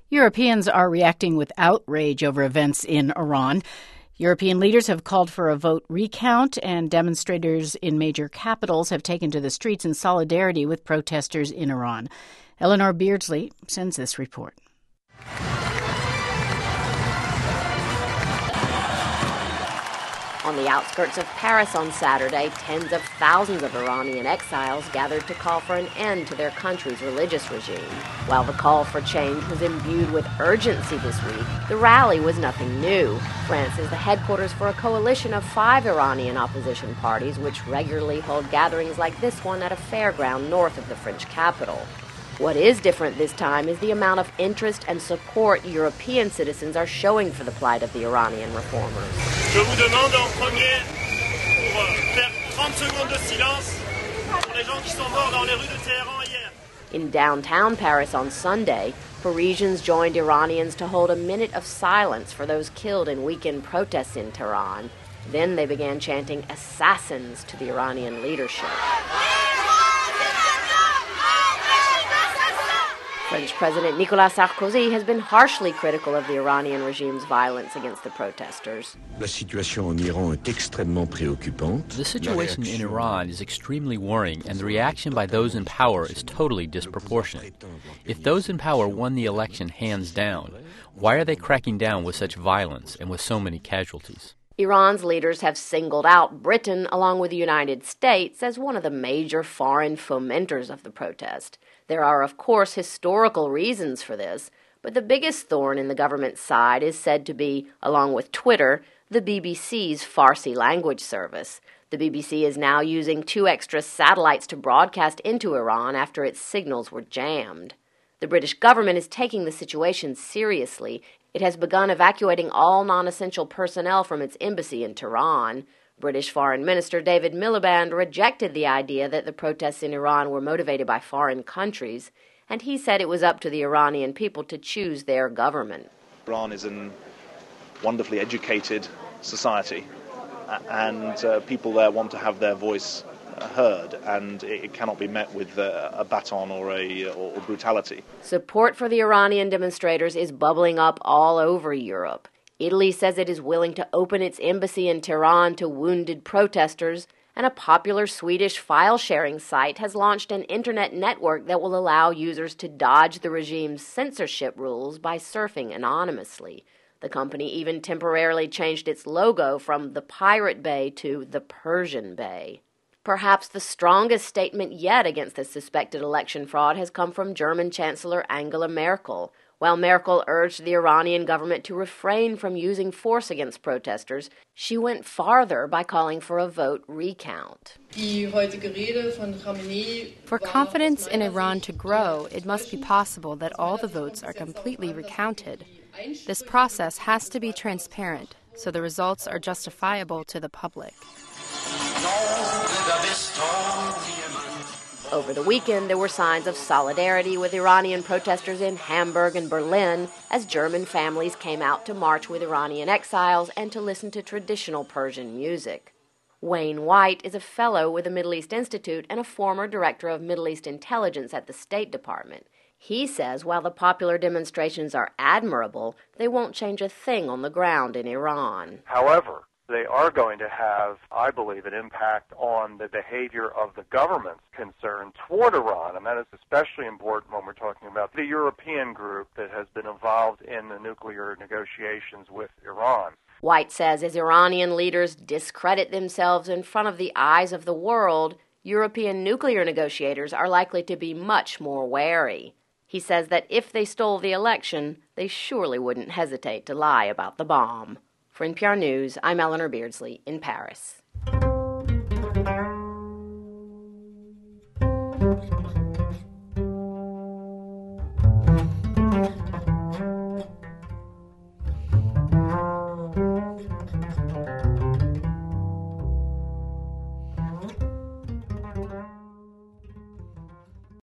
Europeans are reacting with outrage over events in Iran. European leaders have called for a vote recount, and demonstrators in major capitals have taken to the streets in solidarity with protesters in Iran. Eleanor Beardsley sends this report. On the outskirts of Paris on Saturday, tens of thousands of Iranian exiles gathered to call for an end to their country's religious regime. While the call for change was imbued with urgency this week, the rally was nothing new. France is the headquarters for a coalition of 5 Iranian opposition parties, which regularly hold gatherings like this one at a fairground north of the French capital. What is different this time is the amount of interest and support European citizens are showing for the plight of the Iranian reformers. Je vous demande en premier pour faire 30 secondes de silence pour les gens qui sont morts dans les rues de Téhéran hier. In downtown Paris on Sunday, Parisians joined Iranians to hold a minute of silence for those killed in weekend protests in Tehran. Then they began chanting assassins to the Iranian leadership. French President Nicolas Sarkozy has been harshly critical of the Iranian regime's violence against the protesters. The situation in Iran is extremely worrying, and the reaction by those in power is totally disproportionate. If those in power won the election hands down, why are they cracking down with such violence and with so many casualties? Iran's leaders have singled out Britain, along with the United States, as one of the major foreign fomenters of the protest. There are, of course, historical reasons for this, but the biggest thorn in the government's side is said to be, along with Twitter, the BBC's Farsi language service. The BBC is now using 2 extra satellites to broadcast into Iran after its signals were jammed. The British government is taking the situation seriously. It has begun evacuating all non-essential personnel from its embassy in Tehran. British Foreign Minister David Miliband rejected the idea that the protests in Iran were motivated by foreign countries, and he said it was up to the Iranian people to choose their government. Iran is a wonderfully educated society, and people there want to have their voice heard, and it cannot be met with a baton or brutality. Support for the Iranian demonstrators is bubbling up all over Europe. Italy says it is willing to open its embassy in Tehran to wounded protesters, and a popular Swedish file-sharing site has launched an internet network that will allow users to dodge the regime's censorship rules by surfing anonymously. The company even temporarily changed its logo from the Pirate Bay to the Persian Bay. Perhaps the strongest statement yet against the suspected election fraud has come from German Chancellor Angela Merkel. While Merkel urged the Iranian government to refrain from using force against protesters, she went farther by calling for a vote recount. For confidence in Iran to grow, it must be possible that all the votes are completely recounted. This process has to be transparent, so the results are justifiable to the public. Over the weekend, there were signs of solidarity with Iranian protesters in Hamburg and Berlin as German families came out to march with Iranian exiles and to listen to traditional Persian music. Wayne White is a fellow with the Middle East Institute and a former director of Middle East intelligence at the State Department. He says while the popular demonstrations are admirable, they won't change a thing on the ground in Iran. However, they are going to have, I believe, an impact on the behavior of the government's concern toward Iran, and that is especially important when we're talking about the European group that has been involved in the nuclear negotiations with Iran. White says as Iranian leaders discredit themselves in front of the eyes of the world, European nuclear negotiators are likely to be much more wary. He says that if they stole the election, they surely wouldn't hesitate to lie about the bomb. For NPR News, I'm Eleanor Beardsley in Paris.